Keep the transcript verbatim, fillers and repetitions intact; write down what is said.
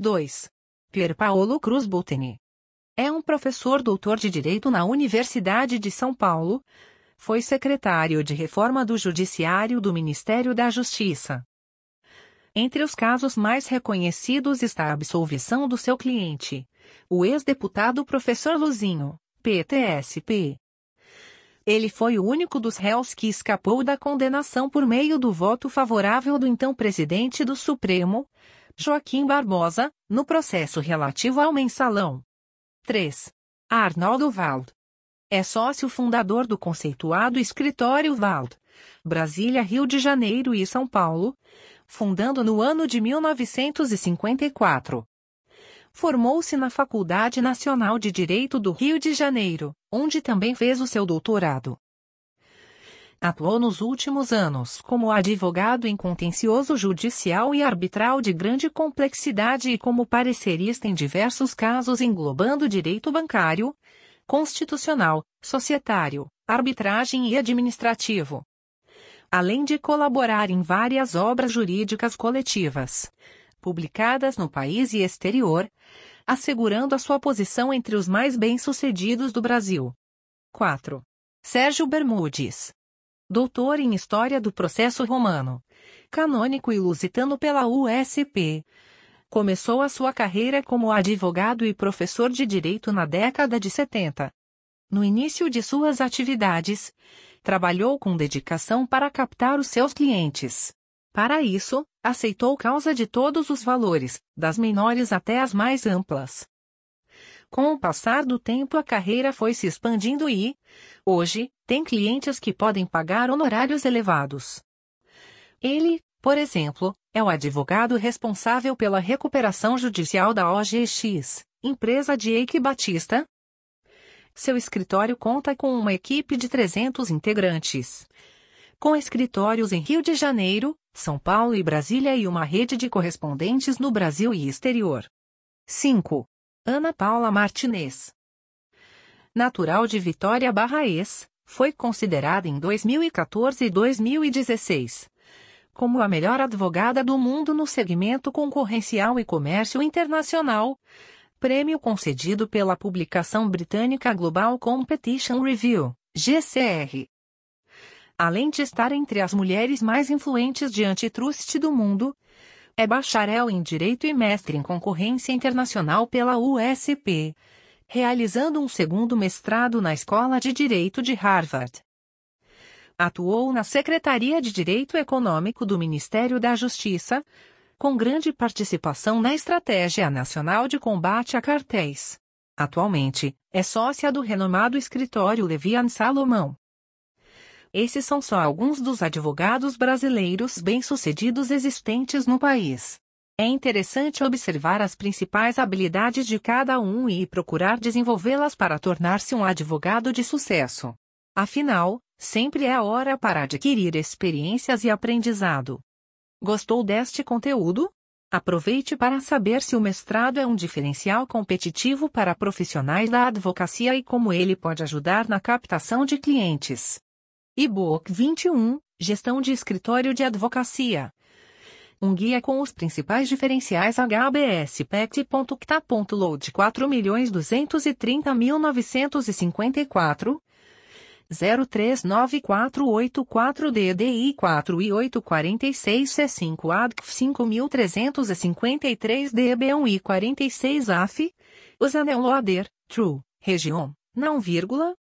dois. Pier Paolo Cruz Bottini. É um professor doutor de Direito na Universidade de São Paulo. Foi secretário de Reforma do Judiciário do Ministério da Justiça. Entre os casos mais reconhecidos está a absolvição do seu cliente, o ex-deputado professor Luzinho, P T S P. Ele foi o único dos réus que escapou da condenação por meio do voto favorável do então presidente do Supremo, Joaquim Barbosa, no processo relativo ao mensalão. três. Arnaldo Wald. É sócio fundador do conceituado Escritório Wald, Brasília, Rio de Janeiro e São Paulo, fundando no ano de mil novecentos e cinquenta e quatro. Formou-se na Faculdade Nacional de Direito do Rio de Janeiro, onde também fez o seu doutorado. Atuou nos últimos anos como advogado em contencioso judicial e arbitral de grande complexidade e como parecerista em diversos casos englobando direito bancário, constitucional, societário, arbitragem e administrativo. Além de colaborar em várias obras jurídicas coletivas, publicadas no país e exterior, assegurando a sua posição entre os mais bem-sucedidos do Brasil. quatro. Sérgio Bermudes. Doutor em História do Processo Romano, canônico e lusitano pela U S P. Começou a sua carreira como advogado e professor de direito na década de setenta. No início de suas atividades, trabalhou com dedicação para captar os seus clientes. Para isso, aceitou causa de todos os valores, das menores até as mais amplas. Com o passar do tempo, a carreira foi se expandindo e, hoje, tem clientes que podem pagar honorários elevados. Ele, por exemplo, é o advogado responsável pela recuperação judicial da O G X, empresa de Eike Batista. Seu escritório conta com uma equipe de trezentos integrantes, com escritórios em Rio de Janeiro, São Paulo e Brasília e uma rede de correspondentes no Brasil e exterior. cinco. Ana Paula Martinez. Natural de Vitória Barraes, foi considerada em dois mil e quatorze e dois mil e dezesseis como a melhor advogada do mundo no segmento concorrencial e comércio internacional, prêmio concedido pela publicação britânica Global Competition Review, G C R. Além de estar entre as mulheres mais influentes de antitrust do mundo, é bacharel em Direito e mestre em Concorrência Internacional pela U S P, realizando um segundo mestrado na Escola de Direito de Harvard. Atuou na Secretaria de Direito Econômico do Ministério da Justiça, com grande participação na Estratégia Nacional de Combate a Cartéis. Atualmente, é sócia do renomado escritório Levian Salomão. Esses são só alguns dos advogados brasileiros bem-sucedidos existentes no país. É interessante observar as principais habilidades de cada um e procurar desenvolvê-las para tornar-se um advogado de sucesso. Afinal, sempre é a hora para adquirir experiências e aprendizado. Gostou deste conteúdo? Aproveite para saber se o mestrado é um diferencial competitivo para profissionais da advocacia e como ele pode ajudar na captação de clientes. E-book vinte e um, Gestão de Escritório de Advocacia. Um guia com os principais diferenciais H B S P E C T ponto C T A ponto L O A D quatro milhões duzentos e trinta mil novecentos e cinquenta e quatro, zero três nove quatro oito quatro D D I quatro e oito quatro seis C cinco A D C cinco mil trezentos e cinquenta e três D B um e quarenta e seis A F, Usanel Loader, True, Região, não vírgula,